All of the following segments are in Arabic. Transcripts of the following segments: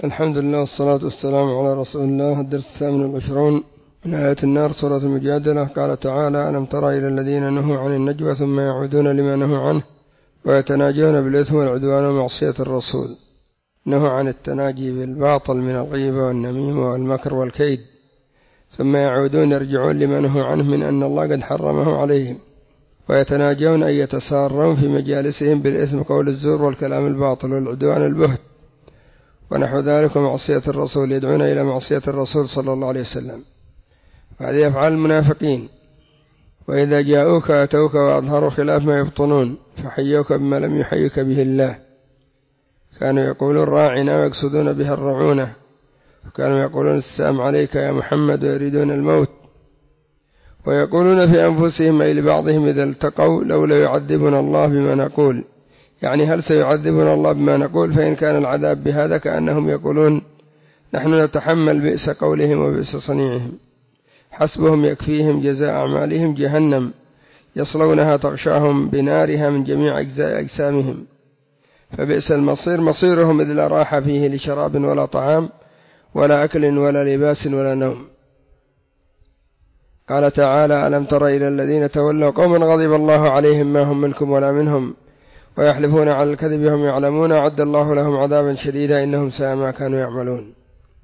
الحمد لله والصلاة والسلام على رسول الله. الدرس 28 من آية النار، سورة المجادلة. قال تعالى: ألم تر إلى الذين نهوا عن النجوى ثم يعودون لما نهوا عنه ويتناجون بالإثم والعدوان ومعصية الرسول. نهوا عن التناجي بالباطل من الغيبة والنميمة والمكر والكيد، ثم يعودون يرجعون لما نهوا عنه من أن الله قد حرمه عليهم، ويتناجون أن يتسارون في مجالسهم بالإثم، قول الزور والكلام الباطل والعدوان البهت ونحو ذلك ومعصية الرسول، يدعون إلى معصية الرسول صلى الله عليه وسلم. وهذه أفعال المنافقين. وإذا جاءوك أتوك وأظهروا خلاف ما يبطنون فحيوك بما لم يحيك به الله. كانوا يقولون راعنا ويقصدون بها الرعونة، وكانوا يقولون السلام عليك يا محمد ويريدون الموت، ويقولون في أنفسهم أي لبعضهم إذا التقوا لولا يعذبنا الله بما نقول، يعني هل سيعذبنا الله بما نقول؟ فإن كان العذاب بهذا كأنهم يقولون نحن نتحمل بئس قولهم وبئس صنيعهم، حسبهم يكفيهم جزاء أعمالهم جهنم يصلونها تغشاهم بنارها من جميع أجزاء أجسامهم، فبئس المصير مصيرهم إذ لا راحة فيه لشراب ولا طعام ولا أكل ولا لباس ولا نوم. قال تعالى: ألم تر إلى الذين تولوا قوما غضب الله عليهم ما هم منكم ولا منهم ويحلفون على الكذب وهم يعلمون أعد الله لهم عذابا شديدا إنهم ساء ما كانوا يعملون.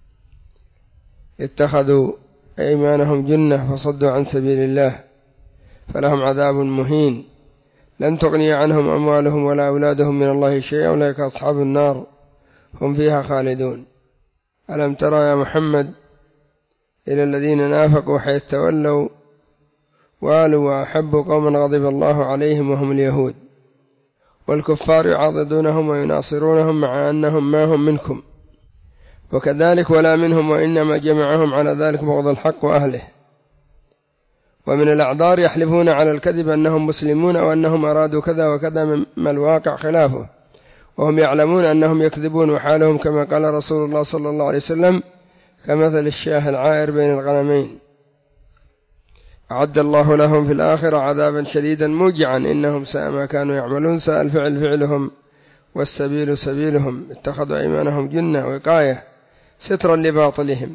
اتخذوا أيمانهم جنة فصدوا عن سبيل الله فلهم عذاب مهين لن تغني عنهم أموالهم ولا أولادهم من الله شيئا أولئك أصحاب النار هم فيها خالدون. ألم ترى يا محمد إلى الذين نافقوا حيث تولوا والوا وأحبوا قوما غضب الله عليهم وهم اليهود، والكفار يعاضدونهم ويناصرونهم مع أنهم ما هم منكم، وكذلك ولا منهم وإنما جمعهم على ذلك بغض الحق وأهله. ومن الأعذار يحلفون على الكذب أنهم مسلمون وأنهم أرادوا كذا وكذا مما الواقع خلافه، وهم يعلمون أنهم يكذبون، وحالهم كما قال رسول الله صلى الله عليه وسلم كمثل الشاه العائر بين الغنمين. أعد الله لهم في الآخرة عذابا شديدا موجعا إنهم ساء ما كانوا يعملون. ساء الفعل فعلهم والسبيل سبيلهم. اتخذوا أيمانهم جنة وقاية سترا لباطلهم،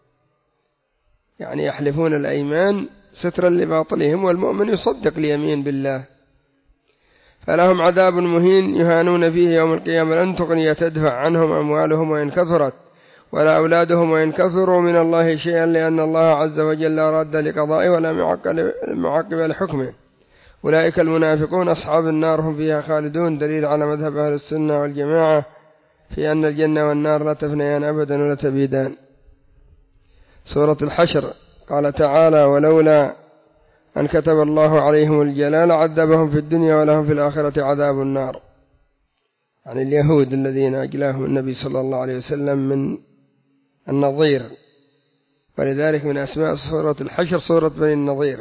يعني يحلفون الأيمان سترا لباطلهم، والمؤمن يصدق اليمين بالله. فلهم عذاب مهين يهانون فيه يوم القيامة لن تغني تدفع عنهم أموالهم وإن كثرت ولا أولادهم وإن كثروا من الله شيئا، لأن الله عز وجل لا راد لقضائه ولا معقب لحكمه. أولئك المنافقون أصحاب النار هم فيها خالدون. دليل على مذهب أهل السنة والجماعة في أن الجنة والنار لا تفنيان أبدا ولا تبيدان. سورة الحشر قال تعالى: ولولا أن كتب الله عليهم الجلال عذبهم في الدنيا ولهم في الآخرة عذاب النار. عن اليهود الذين أجلاهم النبي صلى الله عليه وسلم من النظير، ولذلك من أسماء سورة الحشر سورة بني النظير،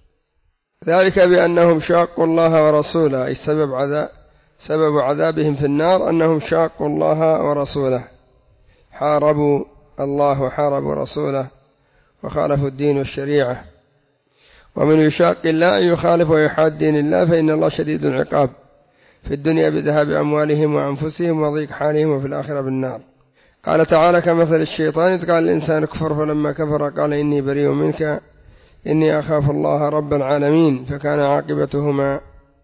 ذلك بأنهم شاقوا الله ورسوله، أي سبب عذابهم في النار أنهم شاقوا الله ورسوله، حاربوا الله وحاربوا رسوله وخالفوا الدين والشريعة. ومن يشاق الله يخالف ويحاد دين الله فإن الله شديد العقاب في الدنيا بذهاب أموالهم وأنفسهم وضيق حالهم، وفي الآخرة بالنار. قال تعالى: كمثل الشيطان إذ قال الإنسان اكفر فلما كفر قال إني بريء منك إني أخاف الله رب العالمين، فكان عاقبتهما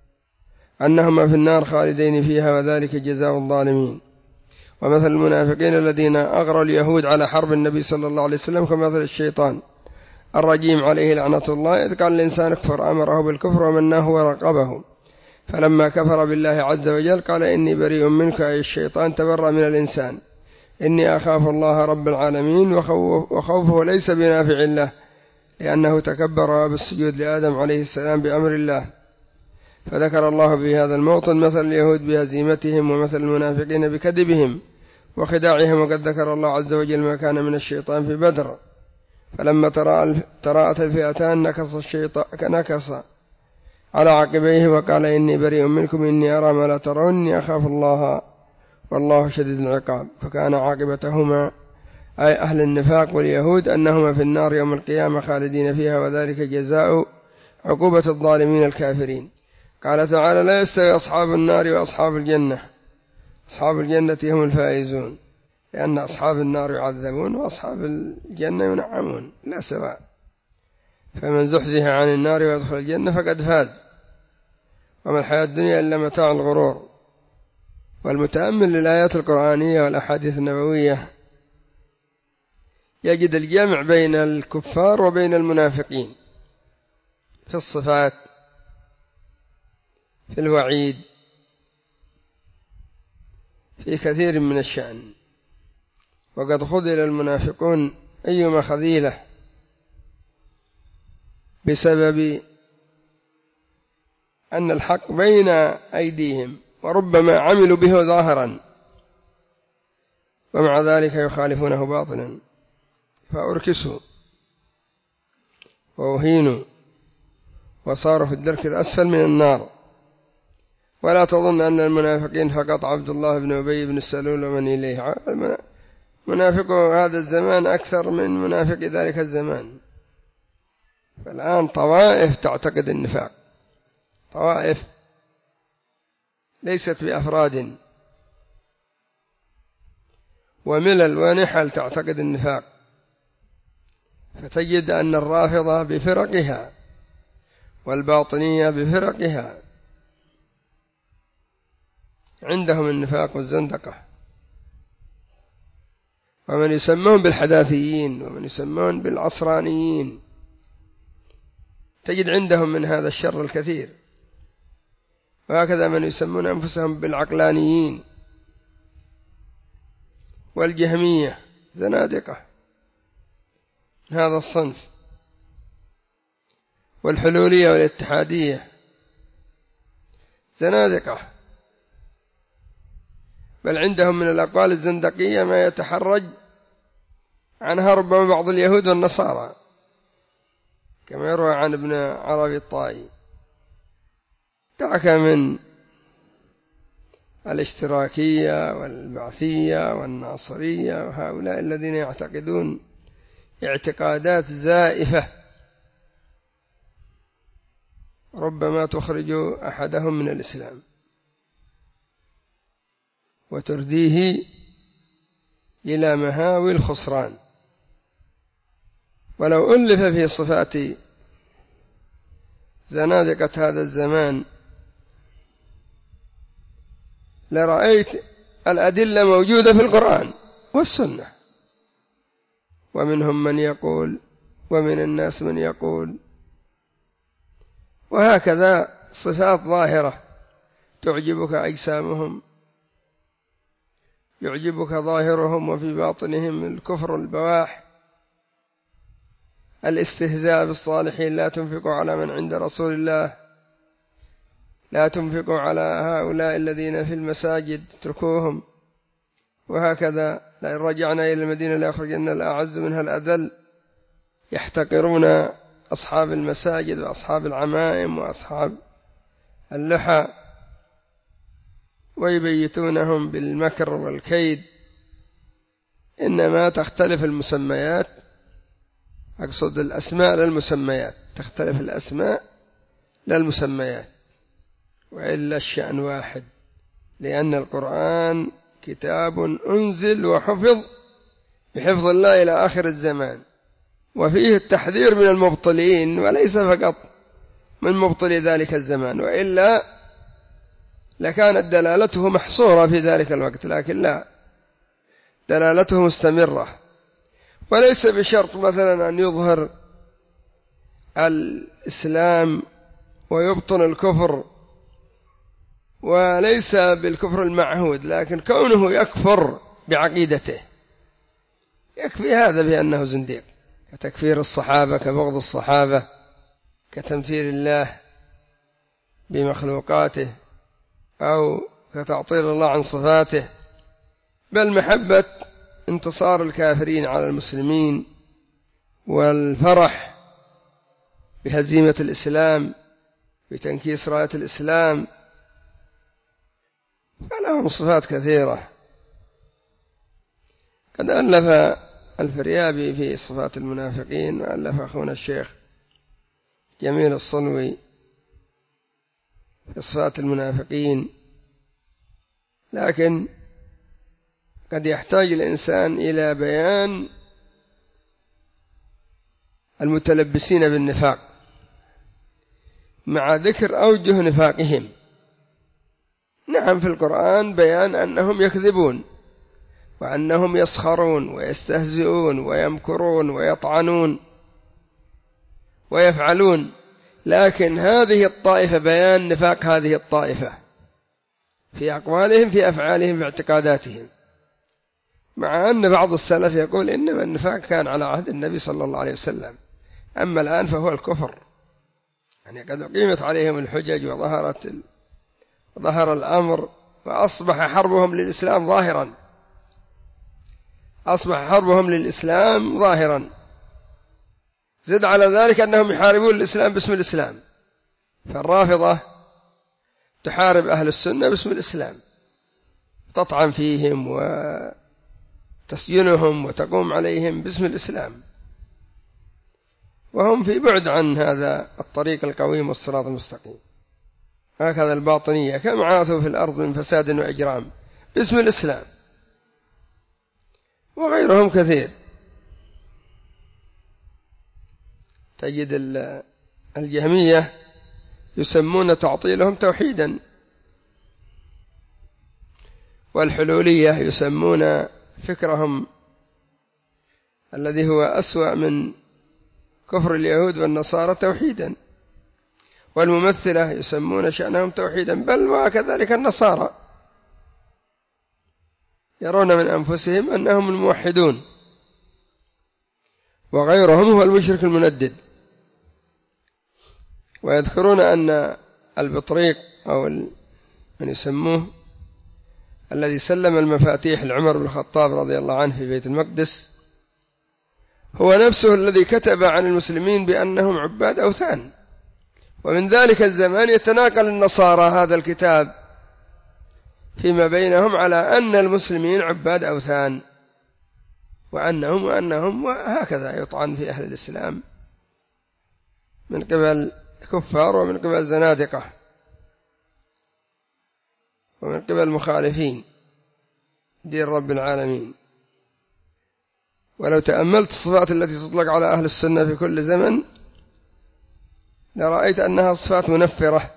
أنهما في النار خالدين فيها وذلك جزاء الظالمين. ومثل المنافقين الذين أغروا اليهود على حرب النبي صلى الله عليه وسلم كمثل الشيطان الرجيم عليه لعنة الله إذ قال الإنسان اكفر أمره بالكفر ومناه ورقبه، فلما كفر بالله عز وجل قال إني بريء منك، أي الشيطان تبرأ من الإنسان، إني أخاف الله رب العالمين. وخوفه ليس بنافع الله لأنه تكبر بالسجود لآدم عليه السلام بأمر الله. فذكر الله في هذا الموطن مثل اليهود بهزيمتهم ومثل المنافقين بكذبهم وخداعهم. وقد ذكر الله عز وجل ما كان من الشيطان في بدر، فلما تراءت الفئتان نكص على عقبيه وقال إني بريء منكم إني أرى ما لا ترون إني أخاف الله والله شديد العقاب. فكان عاقبتهما أي أهل النفاق واليهود أنهما في النار يوم القيامة خالدين فيها وذلك جزاء عقوبة الظالمين الكافرين. قال تعالى: لا يستوي أصحاب النار وأصحاب الجنة، أصحاب الجنة هم الفائزون. لأن أصحاب النار يعذبون وأصحاب الجنة ينعمون لا سواء، فمن زحزح عن النار ويدخل الجنة فقد فاز، وما الحياة الدنيا إلا متاع الغرور. والمتأمل للآيات القرآنية والأحاديث النبوية يجد الجمع بين الكفار وبين المنافقين في الصفات، في الوعيد، في كثير من الشأن. وقد خذل المنافقون أيما خذيلة بسبب أن الحق بين أيديهم وربما عملوا به ظاهرا ومع ذلك يخالفونه باطنا، فأركسوا وأهينوا وصاروا في الدرك الأسفل من النار. ولا تظن أن المنافقين فقط عبد الله بن أبي بن السلول ومن إليه، منافق هذا الزمان أكثر من منافق ذلك الزمان. فالآن طوائف تعتقد النفاق، طوائف ليست بأفراد، وملل ونحل تعتقد النفاق. فتجد أن الرافضة بفرقها والباطنية بفرقها عندهم النفاق والزندقة، ومن يسمون بالحداثيين ومن يسمون بالعصرانيين تجد عندهم من هذا الشر الكثير. وهكذا من يسمون أنفسهم بالعقلانيين والجهمية زنادقة من هذا الصنف، والحلولية والاتحادية زنادقة. بل عندهم من الأقوال الزندقية ما يتحرج عنها ربما بعض اليهود والنصارى، كما يروى عن ابن عربي الطائي. دعك من الاشتراكية والبعثية والناصرية وهؤلاء الذين يعتقدون اعتقادات زائفة ربما تخرج أحدهم من الإسلام وترديه إلى مهاوي الخسران. ولو ألف في صفات زنادقة هذا الزمان لرأيت الأدلة موجودة في القرآن والسنة، ومنهم من يقول ومن الناس من يقول، وهكذا صفات ظاهرة تعجبك أجسامهم، يعجبك ظاهرهم وفي باطنهم الكفر البواح، الاستهزاء بالصالحين، لا تنفقوا على من عند رسول الله، لا تنفقوا على هؤلاء الذين في المساجد اتركوهم، وهكذا لئن رجعنا إلى المدينة ليخرجن الأعز منها الأذل. يحتقرون أصحاب المساجد وأصحاب العمائم وأصحاب اللحى ويبيتونهم بالمكر والكيد. إنما تختلف المسميات، أقصد الأسماء للمسميات، تختلف الأسماء للمسميات، وإلا الشأن واحد، لأن القرآن كتاب أنزل وحفظ بحفظ الله إلى آخر الزمان، وفيه التحذير من المبطلين وليس فقط من مبطل ذلك الزمان، وإلا لكانت دلالته محصورة في ذلك الوقت، لكن لا، دلالته مستمرة. وليس بشرط مثلا أن يظهر الإسلام ويبطن الكفر، وليس بالكفر المعهود، لكن كونه يكفر بعقيدته يكفي هذا بأنه زنديق، كتكفير الصحابة، كبغض الصحابة، كتمثيل الله بمخلوقاته، أو كتعطيل الله عن صفاته، بل محبة انتصار الكافرين على المسلمين والفرح بهزيمة الإسلام، بتنكيس راية الإسلام. فلهم صفات كثيرة. قد ألف الفريابي في صفات المنافقين، وألف أخونا الشيخ جميل الصنوي في صفات المنافقين، لكن قد يحتاج الإنسان إلى بيان المتلبسين بالنفاق مع ذكر أوجه نفاقهم. نعم، في القرآن بيان أنهم يكذبون وأنهم يسخرون ويستهزئون ويمكرون ويطعنون ويفعلون، لكن هذه الطائفة بيان نفاق هذه الطائفة في أقوالهم في أفعالهم في اعتقاداتهم، مع أن بعض السلف يقول إنما النفاق كان على عهد النبي صلى الله عليه وسلم، أما الآن فهو الكفر. يعني قد أقيمت عليهم الحجج وظهر الأمر فأصبح حربهم للإسلام ظاهرا، أصبح حربهم للإسلام ظاهرا. زد على ذلك أنهم يحاربون الإسلام باسم الإسلام، فالرافضة تحارب أهل السنة باسم الإسلام، تطعن فيهم وتسجنهم وتقوم عليهم باسم الإسلام، وهم في بعد عن هذا الطريق القويم والصراط المستقيم. هكذا الباطنية كم عاثوا في الأرض من فساد وإجرام باسم الإسلام، وغيرهم كثير. تجد الجهمية يسمون تعطيلهم توحيدا، والحلولية يسمون فكرهم الذي هو أسوأ من كفر اليهود والنصارى توحيدا، والممثلة يسمون شأنهم توحيدا، بل وكذلك النصارى يرون من أنفسهم أنهم الموحدون، وغيرهم هو المشرك المندد. ويذكرون أن البطريق أو من يسموه الذي سلم المفاتيح لعمر بن الخطاب رضي الله عنه في بيت المقدس هو نفسه الذي كتب عن المسلمين بأنهم عباد أوثان، ومن ذلك الزمان يتناقل النصارى هذا الكتاب فيما بينهم على أن المسلمين عباد أوثان وأنهم وهكذا يطعن في أهل الإسلام من قبل كفار ومن قبل زنادقة ومن قبل مخالفين دين رب العالمين. ولو تأملت الصفات التي تطلق على أهل السنة في كل زمن لرأيت أنها صفات منفرة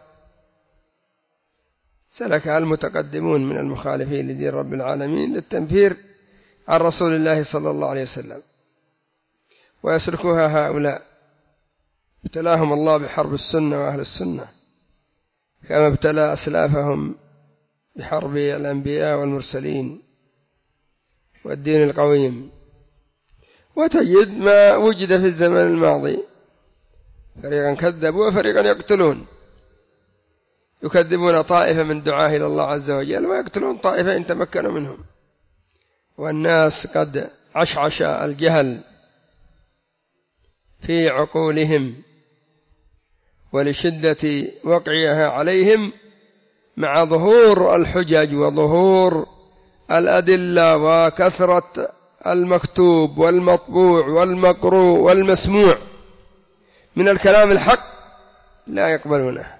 سلكها المتقدمون من المخالفين لدين رب العالمين للتنفير عن رسول الله صلى الله عليه وسلم، ويسلكها هؤلاء ابتلاهم الله بحرب السنة وأهل السنة كما ابتلى أسلافهم بحرب الأنبياء والمرسلين والدين القويم. وتجد ما وجد في الزمن الماضي، فريقا كذبوا وفريقا يقتلون، يكذبون طائفة من دعاه إلى الله عز وجل ويقتلون طائفة إن تمكنوا منهم، والناس قد عشعش الجهل في عقولهم ولشدة وقعها عليهم مع ظهور الحجج وظهور الأدلة وكثرة المكتوب والمطبوع والمقروء والمسموع من الكلام الحق لا يقبلونه.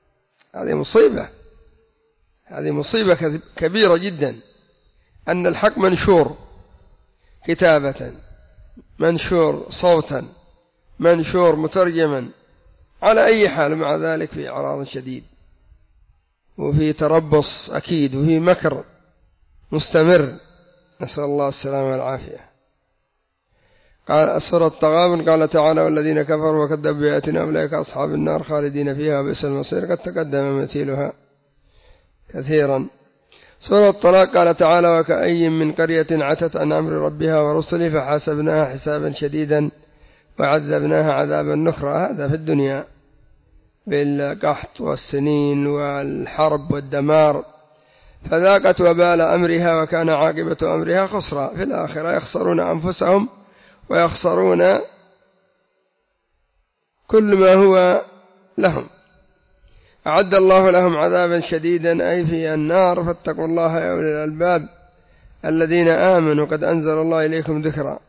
هذه مصيبة كبيرة جدا، أن الحق منشور كتابة، منشور صوتا، منشور مترجما، على أي حال مع ذلك في إعراض شديد وفي تربص أكيد وفي مكر مستمر، نسأل الله السلامة والعافية. قال سورة التغابن قال تعالى والذين كفروا وكذبوا بآياتنا أولئك أصحاب النار خالدين فيها وبئس المصير، قد تقدم مثيلها كثيرا. سورة الطلاق قال تعالى وكأي من قرية عتت عن أمر ربها ورسله فحاسبناها حسابا شديدا وعذبناها عذابا نكرا، هذا في الدنيا بالقحط والسنين والحرب والدمار، فذاقت وبال أمرها وكان عاقبة أمرها خسرا، في الآخرة يخسرون أنفسهم ويخسرون كل ما هو لهم. أعد الله لهم عذابا شديدا أي في النار، فاتقوا الله يا أولي الألباب الذين آمنوا قد أنزل الله إليكم ذكرا.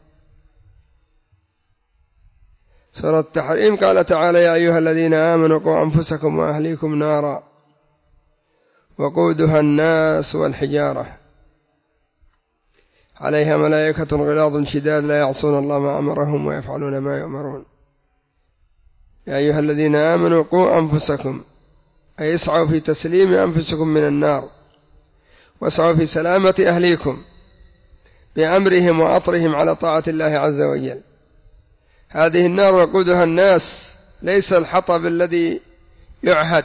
سورة التحريم قال تعالى يا أيها الذين آمنوا قوا أنفسكم وأهليكم نارا وقودها الناس والحجارة. عليها ملائكة غلاظ شداد لا يعصون الله ما أمرهم ويفعلون ما يؤمرون. يا أيها الذين آمنوا قوا أنفسكم، أي اسعوا في تسليم أنفسكم من النار، واسعوا في سلامة أهليكم بأمرهم وأطرهم على طاعة الله عز وجل. هذه النار وقودها الناس، ليس الحطب الذي يعهد.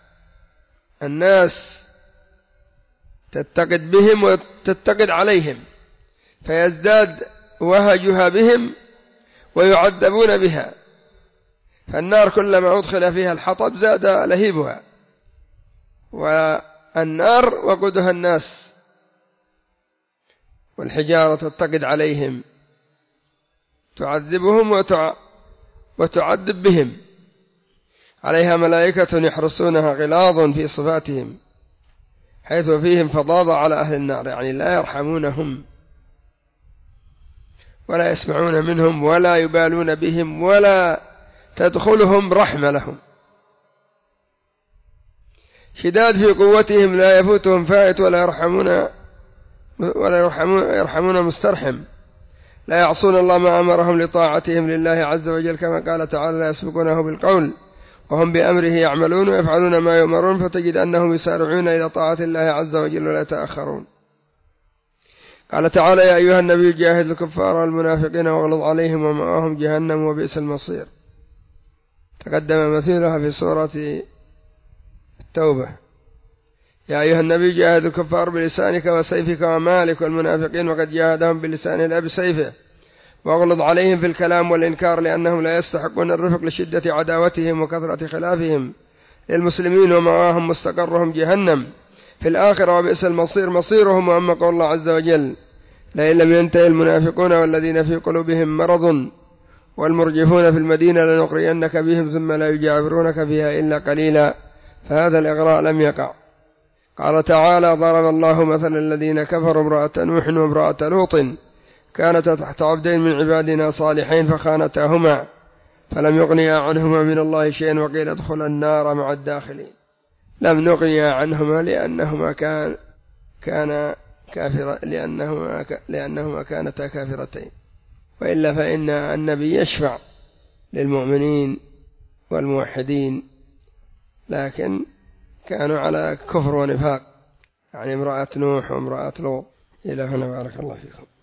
الناس تتقد بهم وتتقد عليهم، فيزداد وهجها بهم ويعذبون بها. فالنار كلما أدخل فيها الحطب زاد لهيبها، والنار وقودها الناس، والحجارة تتقد عليهم تعذبهم وتعذب بهم. عليها ملائكة يحرسونها غلاظ في صفاتهم، حيث فيهم فظاظة على أهل النار، يعني لا يرحمونهم ولا يسمعون منهم ولا يبالون بهم ولا تدخلهم رحمة لهم. شداد في قوتهم لا يفوتهم فائت ولا يرحمون مسترحم. لا يعصون الله ما أمرهم لطاعتهم لله عز وجل، كما قال تعالى: لا يسبقونه بالقول وهم بأمره يعملون ويفعلون ما يؤمرون، فتجد أنهم يسارعون إلى طاعة الله عز وجل ولا يتأخرون. قال تعالى: يا أيها النبي جاهد الكفار والمنافقين واغلظ عليهم ومأواهم جهنم وبئس المصير. تقدم مثيلها في سورة التوبة. يا أيها النبي جاهد الكفار بلسانك وسيفك ومالك والمنافقين وقد جاهدهم بلسانه لا بسيفه، واغلظ عليهم في الكلام والإنكار لأنهم لا يستحقون الرفق لشدة عداوتهم وكثرة خلافهم للمسلمين، ومأواهم مستقرهم جهنم في الآخرة وبئس المصير مصيرهم. وأما قول الله عز وجل: لئن لم ينتهي المنافقون والذين في قلوبهم مرض والمرجفون في المدينة لنغرينك بهم ثم لا يجاورونك فيها إلا قليلا، فهذا الإغراء لم يقع. قال تعالى: ضرب الله مثلا الذين كفروا امرأة نوح وامرأة لوط كانتا تحت عبدين من عبادنا صالحين فخانتاهما فلم يغنيا عنهما من الله شيئا وقيل ادخلا النار مع الداخلين. لم نغنيا عنهما لأنهما كانتا كافرتين، وإلا فإن النبي يشفع للمؤمنين والموحدين، لكن كانوا على كفر ونفاق، يعني امرأة نوح وامرأة لوط. إلى هنا بارك الله فيكم.